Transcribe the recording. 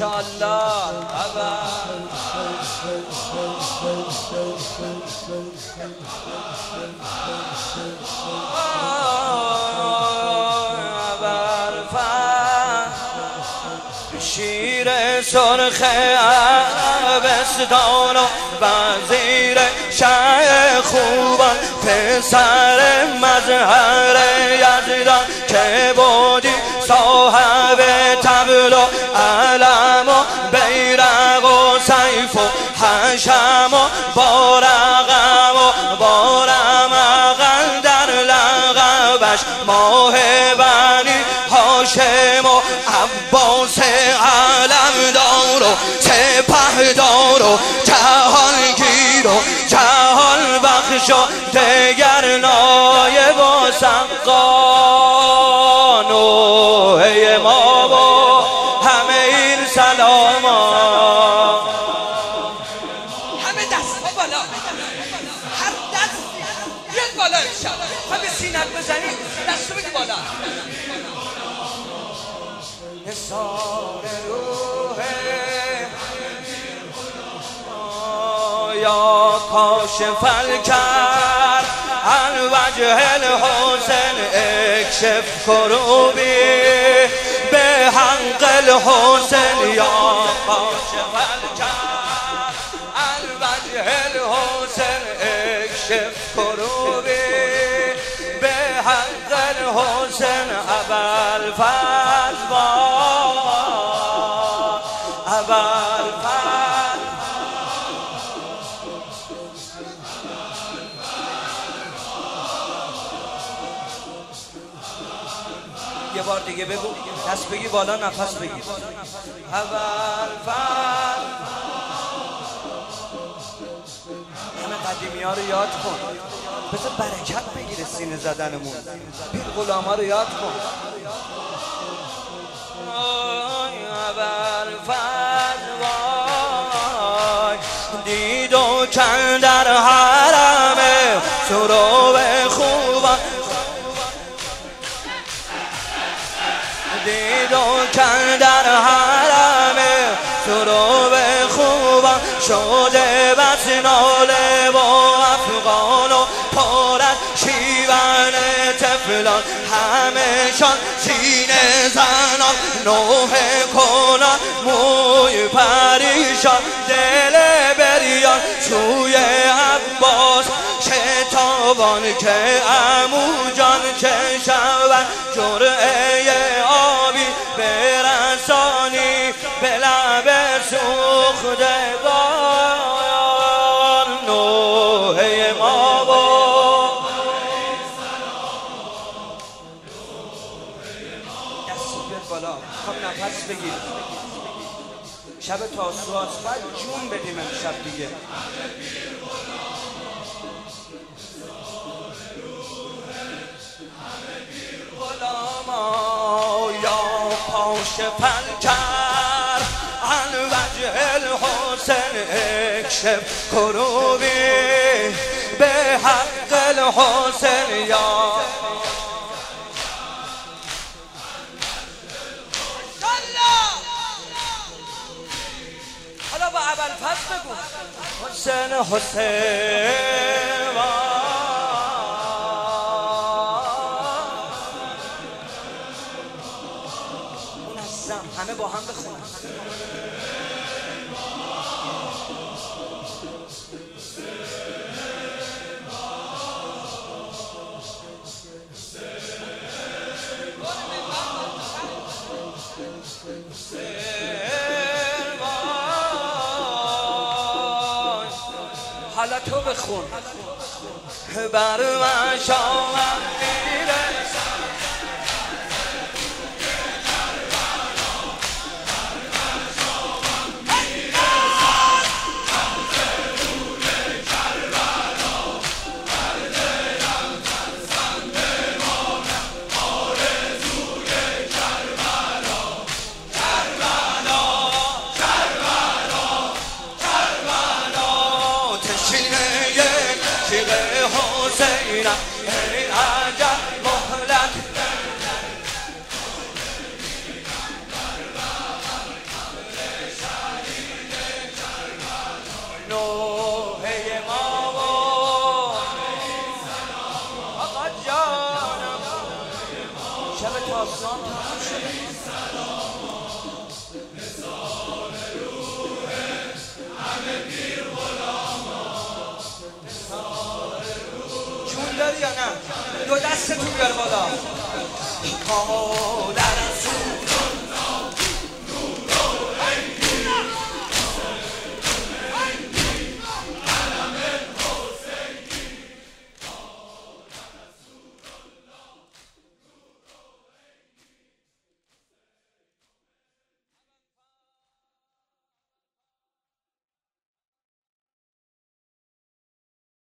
ماشاءالله. شیر سرخ عبستان و وزیر شه خوبان، پسر مظهر یزدان که بودی صاحب طبل و علم و بیرق و سیف و حشم و بارقم و بارمقل در لقبش ماه بنی هاشم و عباس علمدار و سپهدار و جهانگیر و جهان بخش و دگر نایب و سقان و ای ما و همه این سلاما. همه دست ها بالا، هر دست یک بالا امشب همه سینت بزنی دستو بدی بالا. نثار روح یا کاشف الکرب عن وجه الحسن اکشف کروبی به حق الحسن یا کاشف الکرب عن وجه الحسن اکشف کروبی به حق الحسن ابوالفضل یه بار دیگه بگو، دست بگی بالا، نفس بگی. ابوالفضل. همه قدیمی ها رو یاد کن، بذار برکت بگیره سینه زدنمون. پیر غلاما رو یاد کن. ابوالفضل وای دید و کن در حرم سرو خوبان، دید و کن در حرم سرو خوبان، شده بس ناله و افغان و پارد شیون طفلان، همه شان سینه زنان نوح کنان، موی پریشان دل بریان سوی عباس شتابان که عمو جان چه شود جرعه آبی برسانی به لب سوختگان. نوح ما و دست بیاد بالا، خب نفس بگیر. شب تاسوعاست، باید جون بدیم امشب دیگه. غلاما یا کاشف الکرب عن وجه الحسن اکشف کروبی به حق الحسن یا. حالا با ابوالفضل بگو. حسین حسین منظم، همه با هم بخونن. حالا تو بخون. بر مشام میره حسینم ای عجب مهلت سوام تمام شده. جون داری یا نه؟ دو دستتون بیار بالا. در